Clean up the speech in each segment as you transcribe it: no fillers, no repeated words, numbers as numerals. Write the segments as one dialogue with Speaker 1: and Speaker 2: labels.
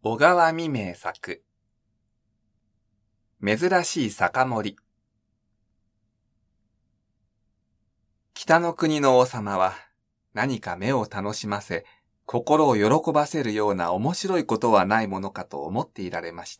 Speaker 1: 小川未明作。珍しい酒盛り。北の国の王様は何か目を楽しませ、心を喜ばせるような面白いことはないものかと思っていられました。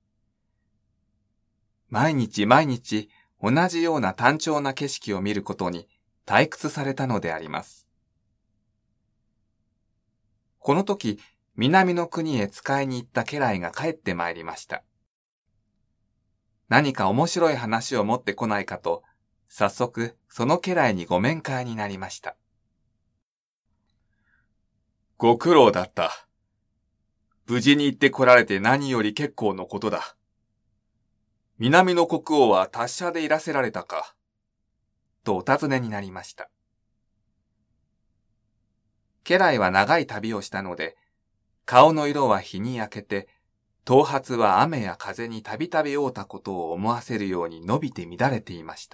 Speaker 1: 毎日毎日同じような単調な景色を見ることに退屈されたのであります。この時、南の国へ使いに行った家来が帰ってまいりました。何か面白い話を持ってこないかと、早速その家来にご面会になりました。
Speaker 2: ご苦労だった。無事に行って来られて何より結構のことだ。南の国王は達者でいらせられたか。
Speaker 1: とお尋ねになりました。家来は長い旅をしたので、顔の色は日に焼けて、頭髪は雨や風にたびたび覆ったことを思わせるように伸びて乱れていました。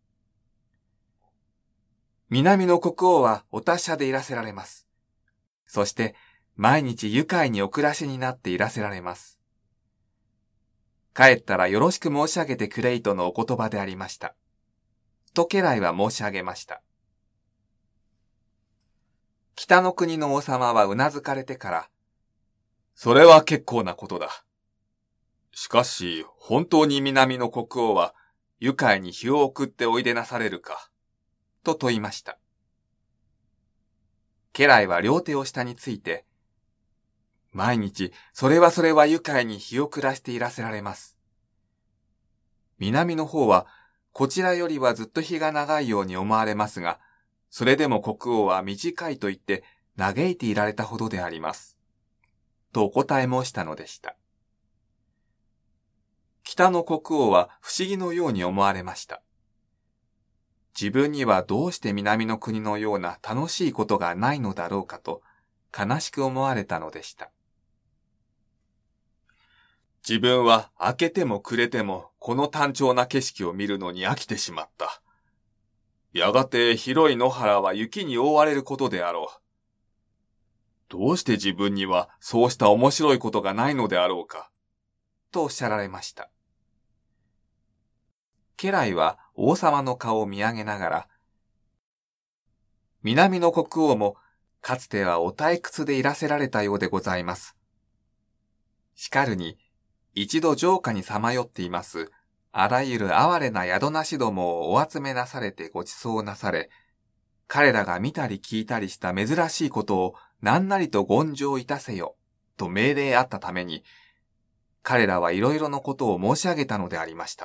Speaker 1: 南の国王はお達者でいらせられます。そして毎日愉快にお暮らしになっていらせられます。帰ったらよろしく申し上げてくれいとのお言葉でありました。と家来は申し上げました。北の国の王様はうなずかれてから、
Speaker 2: それは結構なことだ。しかし、本当に南の国王は愉快に日を送っておいでなされるか。
Speaker 1: と問いました。家来は両手を下について、毎日それは愉快に日を暮らしていらせられます。南の方はこちらよりはずっと日が長いように思われますが、それでも国王は短いと言って嘆いていられたほどであります。とお答え申したのでした。北の国王は不思議のように思われました。自分にはどうして南の国のような楽しいことがないのだろうかと悲しく思われたのでした。
Speaker 2: 自分は明けても暮れてもこの単調な景色を見るのに飽きてしまった。やがて広い野原は雪に覆われることであろう。どうして自分にはそうした面白いことがないのであろうか。
Speaker 1: とおっしゃられました。家来は王様の顔を見上げながら、南の国王もかつてはお退屈でいらせられたようでございます。しかるに、一度城下にさまよっています、あらゆる哀れな宿なしどもをお集めなされてご馳走なされ、彼らが見たり聞いたりした珍しいことを何なりと言上いたせよ、と命令あったために、彼らはいろいろのことを申し上げたのでありました。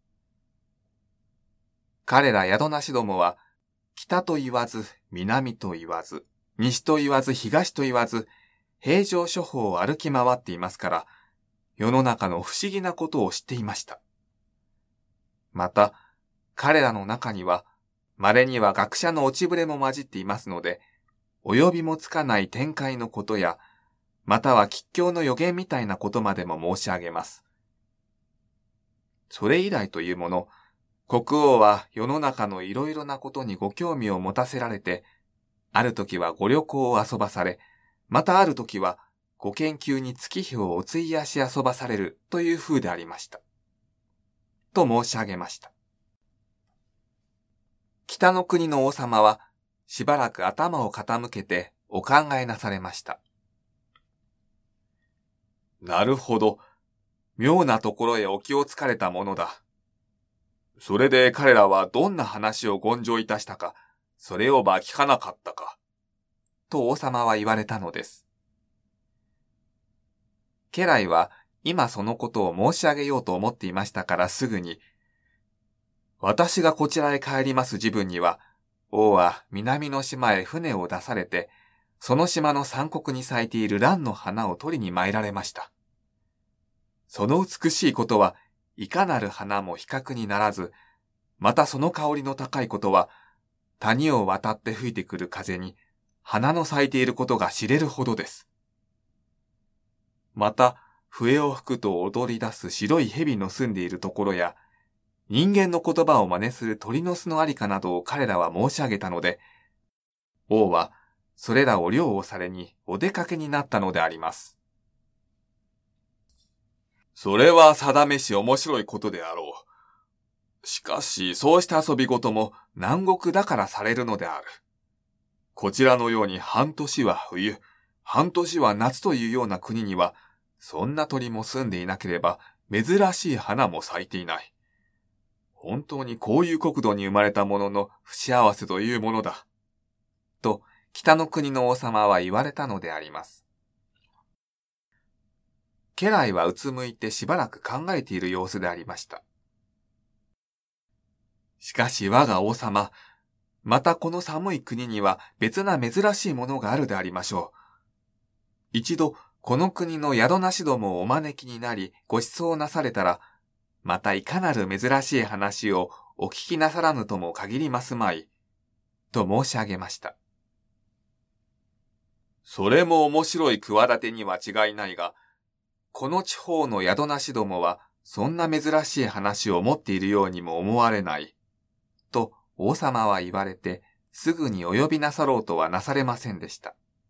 Speaker 1: 彼ら宿なしどもは、北と言わず、南と言わず、西と言わず、東と言わず、平常諸方を歩き回っていますから、世の中の不思議なことを知っていました。また、彼らの中には、稀には学者の落ちぶれも混じっていますので、及びもつかない展開のことや、または吉凶の予言みたいなことまでも申し上げます。それ以来というもの、国王は世の中のいろいろなことにご興味を持たせられて、ある時はご旅行を遊ばされ、またある時はご研究に月日をお費やし遊ばされるという風でありました。と申し上げました。北の国の王様はしばらく頭を傾けてお考えなされました。
Speaker 2: なるほど。妙なところへお気をつかれたものだ。それで彼らはどんな話を言上いたしたか、それをば聞かなかったか。
Speaker 1: と王様は言われたのです。家来は今そのことを申し上げようと思っていましたからすぐに、私がこちらへ帰ります時分には、王は南の島へ船を出されて、その島の山谷に咲いている蘭の花を取りに参られました。その美しいことはいかなる花も比較にならず、またその香りの高いことは、谷を渡って吹いてくる風に花の咲いていることが知れるほどです。また、笛を吹くと踊り出す白い蛇の住んでいるところや、人間の言葉を真似する鳥の巣のありかなどを彼らは申し上げたので、王はそれらを領をされにお出かけになったのであります。
Speaker 2: それは定めし面白いことであろう。しかし、そうした遊び事も南国だからされるのである。こちらのように半年は冬、半年は夏というような国には、そんな鳥も住んでいなければ珍しい花も咲いていない。本当にこういう国土に生まれたものの不幸せというものだ。と、北の国の王様は言われたのであります。家来はうつむいてしばらく考えている様子でありました。しかし我が王様、またこの寒い国には別な珍しいものがあるでありましょう。一度この国の宿なしどもをお招きになりご馳走なされたら、またいかなる珍しい話をお聞きなさらぬとも限りますまい、と申し上げました。それも面白い企てには違いないが、この地方の宿なしどもはそんな珍しい話を持っているようにも思われない、と王様は言われて、すぐにお呼びなさろうとはなされませんでした。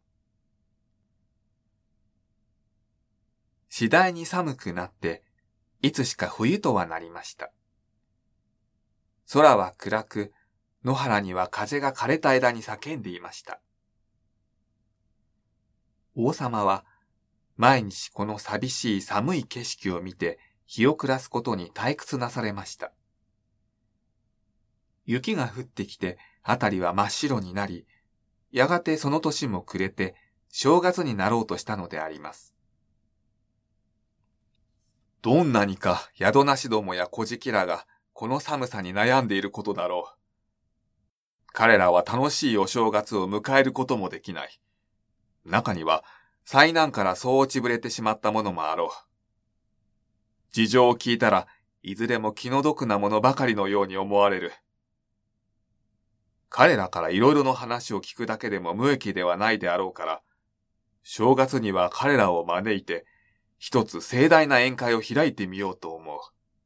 Speaker 2: 次第に寒くなって、いつしか冬とはなりました。空は暗く、野原には風が枯れた枝に叫んでいました。王様は、毎日この寂しい寒い景色を見て、日を暮らすことに退屈なされました。雪が降ってきて、あたりは真っ白になり、やがてその年も暮れて、正月になろうとしたのであります。どんなにか宿なしどもや小じらがこの寒さに悩んでいることだろう。彼らは楽しいお正月を迎えることもできない。中には災難からそう落ちぶれてしまったものもあろう。事情を聞いたらいずれも気の毒なものばかりのように思われる。彼らからいろいろの話を聞くだけでも無益ではないであろうから、正月には彼らを招いて、一つ盛大な宴会を開いてみようと思う。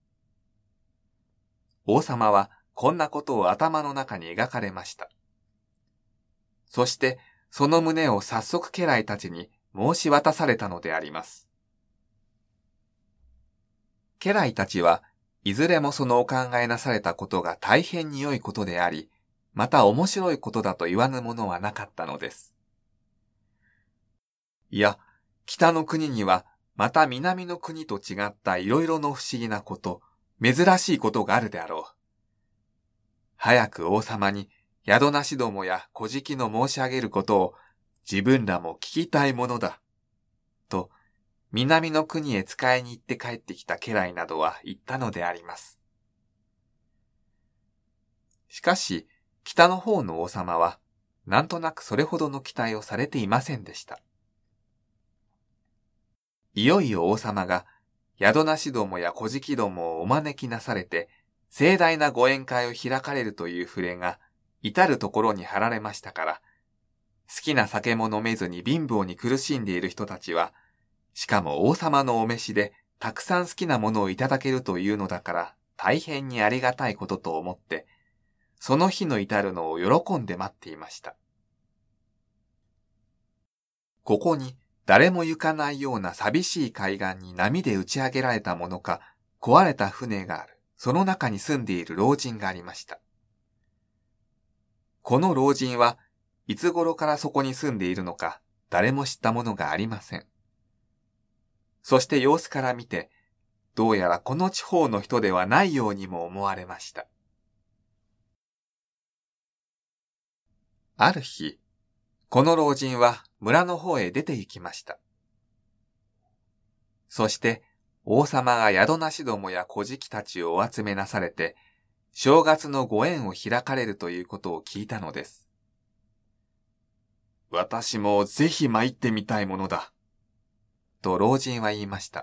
Speaker 2: 王様はこんなことを頭の中に描かれました。そしてその旨を早速家来たちに申し渡されたのであります。家来たちはいずれもそのお考えなされたことが大変に良いことであり、また面白いことだと言わぬものはなかったのです。いや、北の国にはまた南の国と違ったいろいろの不思議なこと、珍しいことがあるであろう。早く王様に宿なしどもや小じの申し上げることを自分らも聞きたいものだ。と、南の国へ使いに行って帰ってきた家来などは言ったのであります。しかし、北の方の王様は、なんとなくそれほどの期待をされていませんでした。いよいよ王様が宿なしどもや小じどもをお招きなされて盛大なご宴会を開かれるという触れが至るところに貼られましたから、好きな酒も飲めずに貧乏に苦しんでいる人たちは、しかも王様のお召しでたくさん好きなものをいただけるというのだから大変にありがたいことと思って、その日の至るのを喜んで待っていました。ここに誰も行かないような寂しい海岸に波で打ち上げられたものか壊れた船がある。その中に住んでいる老人がありました。この老人はいつ頃からそこに住んでいるのか誰も知ったものがありません。そして様子から見て、どうやらこの地方の人ではないようにも思われました。ある日、この老人は村の方へ出て行きました。そして、王様が宿なしどもや小じたちをお集めなされて、正月のご宴を開かれるということを聞いたのです。私もぜひ参ってみたいものだ。と老人は言いました。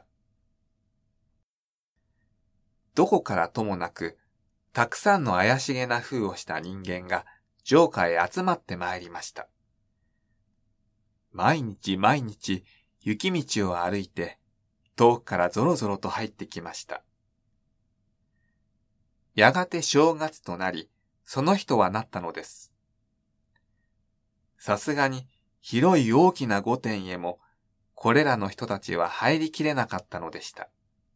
Speaker 2: どこからともなく、たくさんの怪しげな風をした人間が城下へ集まってまいりました。毎日毎日雪道を歩いて、遠くからぞろぞろと入ってきました。やがて正月となり、その日とはなったのです。さすがに広い大きな御殿へも、これらの人たちは入りきれなかったのでした。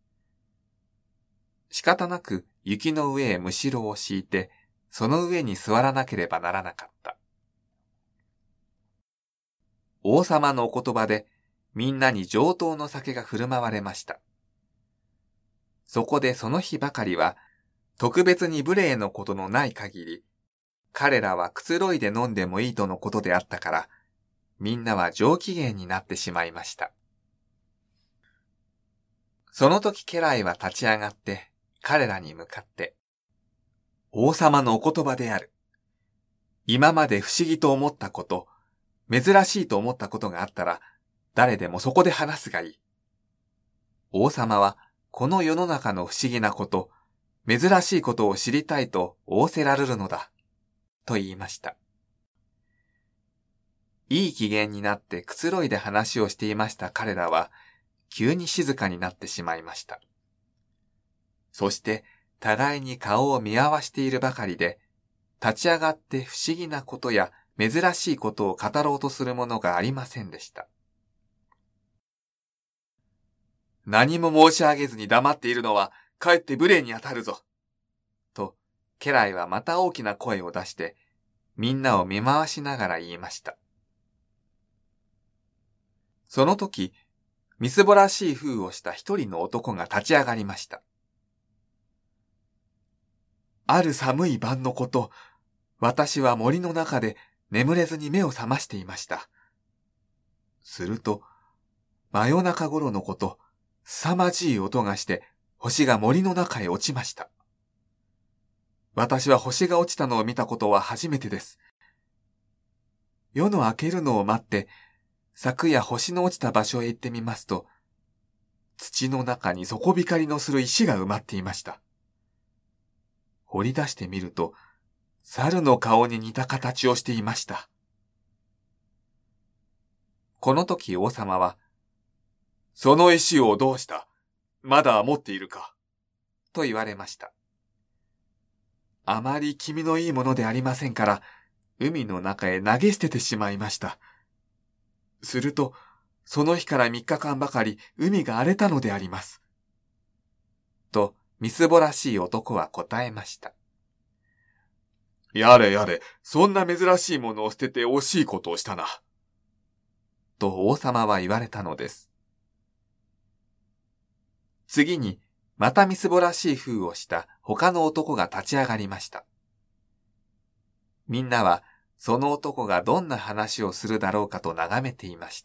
Speaker 1: 仕方なく雪の上へむしろを敷いて、その上に座らなければならなかった。王様のお言葉でみんなに上等の酒が振る舞われました。そこでその日ばかりは特別に無礼のことのない限り、彼らはくつろいで飲んでもいいとのことであったから、みんなは上機嫌になってしまいました。その時家来は立ち上がって彼らに向かって、王様のお言葉である。今まで不思議と思ったこと、珍しいと思ったことがあったら、誰でもそこで話すがいい。王様はこの世の中の不思議なこと、珍しいことを知りたいと仰せられるのだ、と言いました。いい機嫌になってくつろいで話をしていました彼らは、急に静かになってしまいました。そして互いに顔を見合わしているばかりで、立ち上がって不思議なことや珍しいことを語ろうとするものがありませんでした。何も申し上げずに黙っているのはかえって無礼にあたるぞ。と、家来はまた大きな声を出して、みんなを見回しながら言いました。その時、みすぼらしい風をした一人の男が立ち上がりました。ある寒い晩のこと、私は森の中で眠れずに目を覚ましていました。すると、真夜中頃のこと、凄まじい音がして星が森の中へ落ちました。私は星が落ちたのを見たことは初めてです。夜の明けるのを待って、昨夜星の落ちた場所へ行ってみますと、土の中に底光のする石が埋まっていました。掘り出してみると、猿の顔に似た形をしていました。この時王様は、その石をどうした？まだ持っているか？と言われました。あまり気味のいいものでありませんから、海の中へ投げ捨ててしまいました。すると、その日から3日間ばかり海が荒れたのであります。と、みすぼらしい男は答えました。やれやれ、そんな珍しいものを捨てて惜しいことをしたな。と王様は言われたのです。次に、またみすぼらしい風をした他の男が立ち上がりました。みんなは、その男がどんな話をするだろうかと眺めていました。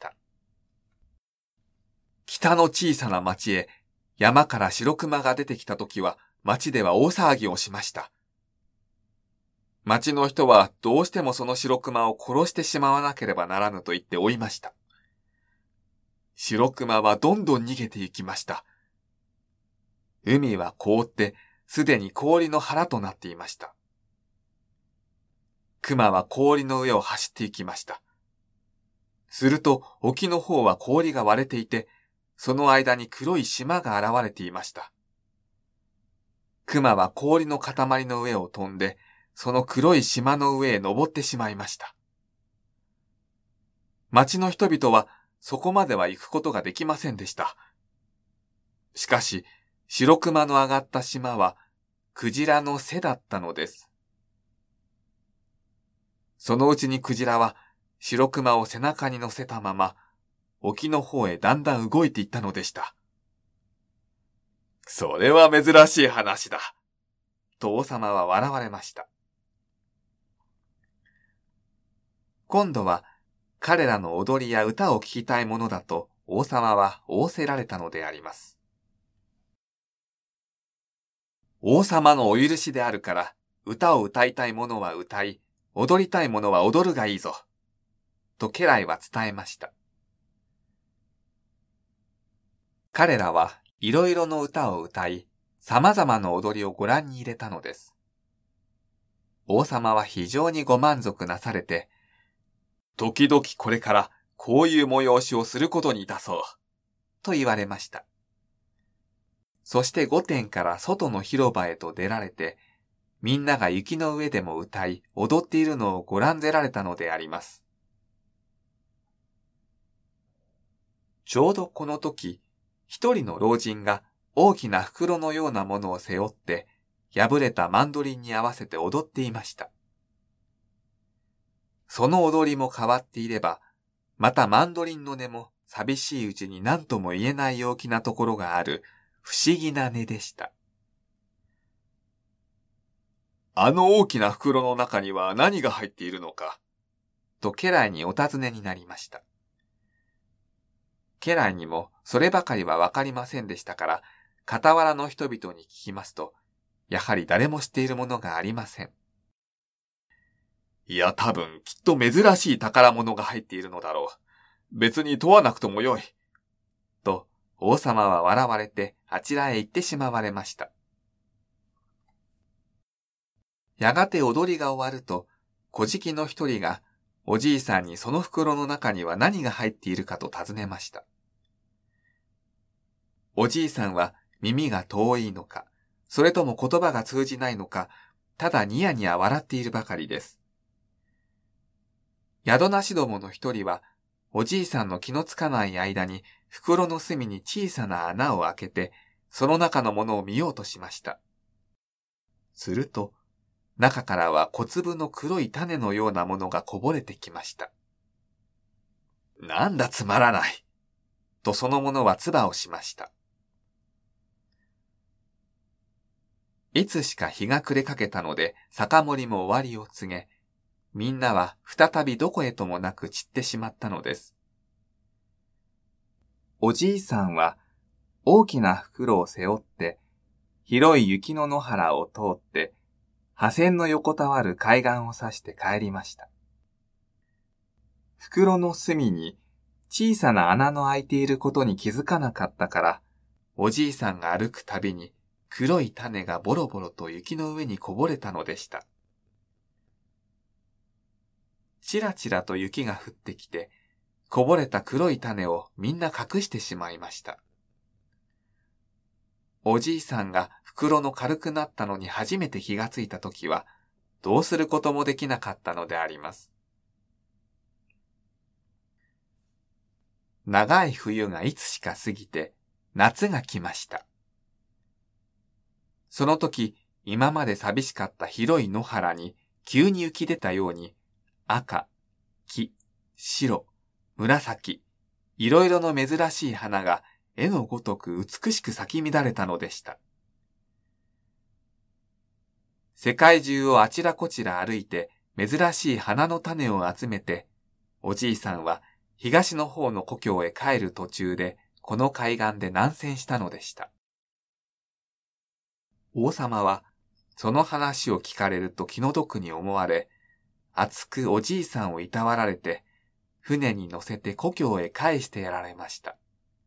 Speaker 1: 北の小さな町へ山から白熊が出てきたときは町では大騒ぎをしました。町の人はどうしてもその白熊を殺してしまわなければならぬと言って追いました。白熊はどんどん逃げて行きました。海は凍ってすでに氷の腹となっていました。熊は氷の上を走って行きました。すると沖の方は氷が割れていて、その間に黒い島が現れていました。熊は氷の塊の上を飛んで、その黒い島の上へ登ってしまいました。町の人々はそこまでは行くことができませんでした。しかし、白熊の上がった島はクジラの背だったのです。そのうちにクジラは白熊を背中に乗せたまま沖の方へだんだん動いていったのでした。それは珍しい話だ。と王様は笑われました。今度は彼らの踊りや歌を聞きたいものだと王様は仰せられたのであります。王様のお許しであるから歌を歌いたい者は歌い、踊りたい者は踊るがいいぞ。と家来は伝えました。彼らはいろいろの歌を歌い、様々な踊りをご覧に入れたのです。王様は非常にご満足なされて、時々これからこういう催しをすることにいたそう。と言われました。そして御殿から外の広場へと出られて、みんなが雪の上でも歌い、踊っているのをご覧ぜられたのであります。ちょうどこの時、一人の老人が大きな袋のようなものを背負って、破れたマンドリンに合わせて踊っていました。その踊りも変わっていれば、またマンドリンの音も寂しいうちに何とも言えない陽気なところがある不思議な音でした。
Speaker 2: あの大きな袋の中には何が入っているのか
Speaker 1: と家来にお尋ねになりました。家来にもそればかりはわかりませんでしたから、傍らの人々に聞きますと、やはり誰も知っているものがありません。
Speaker 2: いや、多分きっと珍しい宝物が入っているのだろう。別に問わなくともよい。
Speaker 1: と王様は笑われてあちらへ行ってしまわれました。やがて踊りが終わると、小じの一人がおじいさんにその袋の中には何が入っているかと尋ねました。おじいさんは耳が遠いのか、それとも言葉が通じないのか、ただニヤニヤ笑っているばかりです。宿なしどもの一人は、おじいさんの気のつかない間に袋の隅に小さな穴を開けて、その中のものを見ようとしました。すると、中からは小粒の黒い種のようなものがこぼれてきました。なんだつまらない。とそのものは唾をしました。いつしか日が暮れかけたので、酒盛りも終わりを告げ、みんなは再びどこへともなく散ってしまったのです。おじいさんは大きな袋を背負って、広い雪の野原を通って、破線の横たわる海岸を指して帰りました。袋の隅に小さな穴の開いていることに気づかなかったから、おじいさんが歩くたびに黒い種がボロボロと雪の上にこぼれたのでした。ちらちらと雪が降ってきて、こぼれた黒い種をみんな隠してしまいました。おじいさんが袋の軽くなったのに初めて気がついたときは、どうすることもできなかったのであります。長い冬がいつしか過ぎて、夏が来ました。その時、今まで寂しかった広い野原に急に浮き出たように、赤、黄、白、紫、いろいろの珍しい花が絵のごとく美しく咲き乱れたのでした。世界中をあちらこちら歩いて珍しい花の種を集めて、おじいさんは東の方の故郷へ帰る途中でこの海岸で難船したのでした。王様はその話を聞かれると気の毒に思われ、熱くおじいさんをいたわられて、船に乗せて故郷へ返してやられました。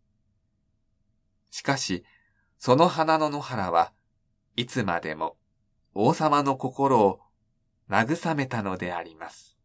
Speaker 1: しかし、その花の野原はいつまでも王様の心を慰めたのであります。